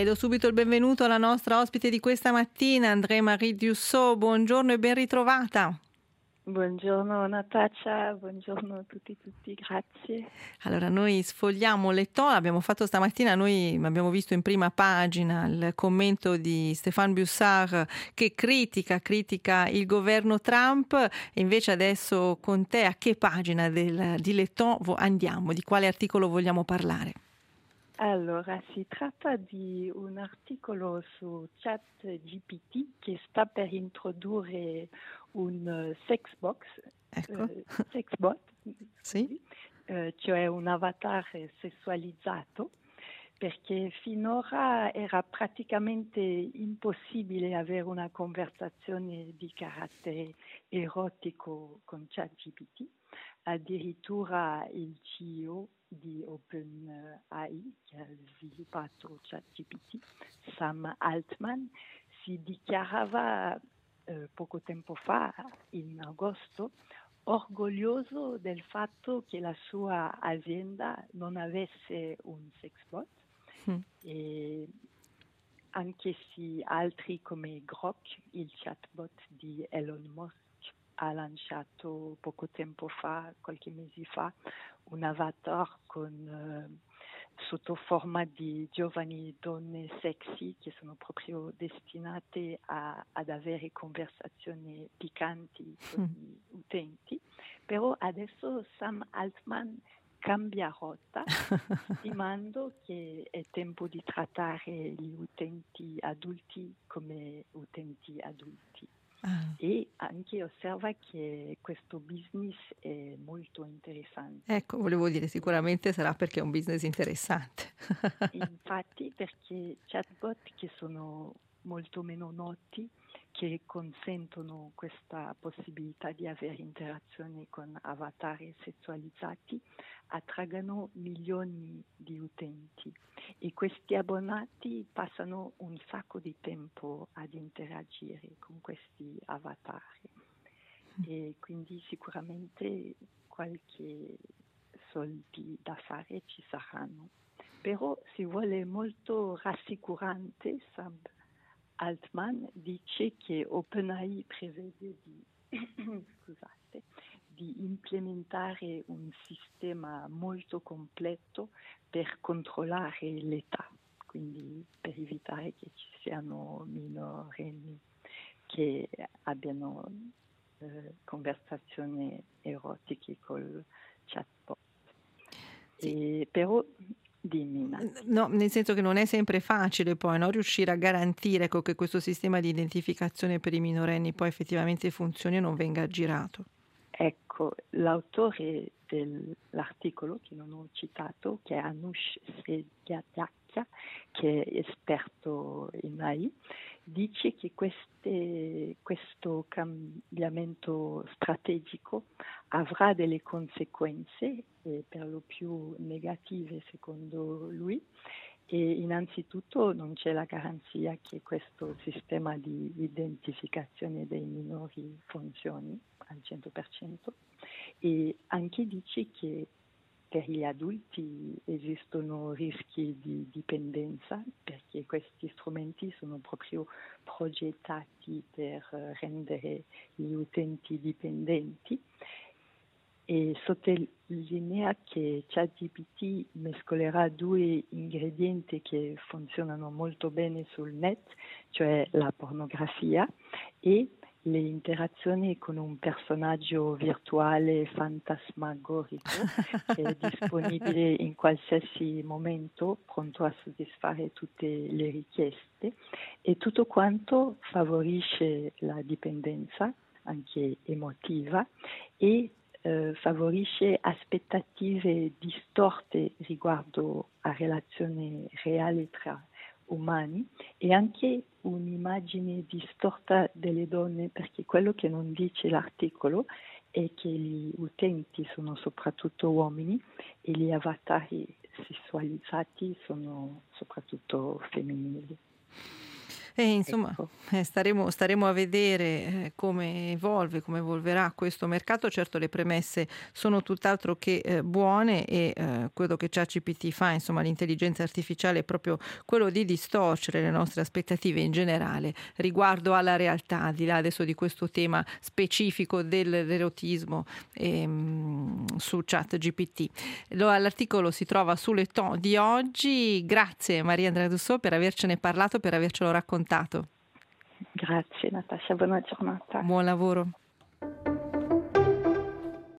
E do subito il benvenuto alla nostra ospite di questa mattina, André-Marie Dussault. Buongiorno e ben ritrovata. Buongiorno Natascia, buongiorno a tutti, grazie. Allora, noi sfogliamo Le Temps, l'abbiamo fatto stamattina, noi abbiamo visto in prima pagina il commento di Stéphane Bussard che critica il governo Trump, e invece adesso con te a che pagina di Le Temps andiamo, di quale articolo vogliamo parlare? Allora, si tratta di un articolo su ChatGPT che sta per introdurre un sexbox, Ecco. sexbot, Sì? cioè un avatar sessualizzato, perché finora era praticamente impossibile avere una conversazione di carattere erotico con ChatGPT. Addirittura il CEO di OpenAI, che ha sviluppato ChatGPT, Sam Altman, si dichiarava poco tempo fa, in agosto, orgoglioso del fatto che la sua azienda non avesse un sexbot, e anche se altri come Grok, il chatbot di Elon Musk, ha lanciato poco tempo fa, qualche mese fa, un avatar sotto forma di giovani donne sexy che sono proprio destinate ad avere conversazioni piccanti con gli utenti. Però adesso Sam Altman cambia rotta, stimando che è tempo di trattare gli utenti adulti come utenti adulti. E anche osserva che questo business è molto interessante. Ecco, volevo dire, sicuramente sarà perché è un business interessante. Infatti, perché chatbot che sono molto meno noti, che consentono questa possibilità di avere interazioni con avatar sessualizzati, attraggono milioni di utenti e questi abbonati passano un sacco di tempo ad interagire con questi avatar e quindi sicuramente qualche soldi da fare ci saranno. Però si vuole molto rassicurante, Sam Altman dice che OpenAI prevede di implementare un sistema molto completo per controllare l'età, quindi per evitare che ci siano minorenni che abbiano conversazioni erotiche col chatbot. Sì. Però dimmi. No, nel senso che non è sempre facile poi, no, riuscire a garantire che questo sistema di identificazione per i minorenni poi effettivamente funzioni e non venga aggirato. Ecco, l'autore dell'articolo che non ho citato, che è Anush Sediatia, che è esperto in AI, dice che questo cambiamento strategico avrà delle conseguenze, per lo più negative secondo lui. E innanzitutto non c'è la garanzia che questo sistema di identificazione dei minori funzioni al 100%, e anche dice che per gli adulti esistono rischi di dipendenza perché questi strumenti sono proprio progettati per rendere gli utenti dipendenti. E sottolinea che ChatGPT mescolerà due ingredienti che funzionano molto bene sul net, cioè la pornografia e le interazioni con un personaggio virtuale fantasmagorico che è disponibile in qualsiasi momento, pronto a soddisfare tutte le richieste, e tutto quanto favorisce la dipendenza, anche emotiva, e favorisce aspettative distorte riguardo a relazioni reali tra umani e anche un'immagine distorta delle donne, perché quello che non dice l'articolo è che gli utenti sono soprattutto uomini e gli avatari sessualizzati sono soprattutto femminili. E insomma, Ecco. staremo a vedere come come evolverà questo mercato. Certo, le premesse sono tutt'altro che buone e quello che ChatGPT fa, insomma, l'intelligenza artificiale è proprio quello di distorcere le nostre aspettative in generale riguardo alla realtà, al di là adesso di questo tema specifico dell'erotismo su ChatGPT. L'articolo si trova su Le Temps di oggi. Grazie Maria Andrea Dussault per avercene parlato, per avercelo raccontato. Grazie Natascia, buona giornata. Buon lavoro.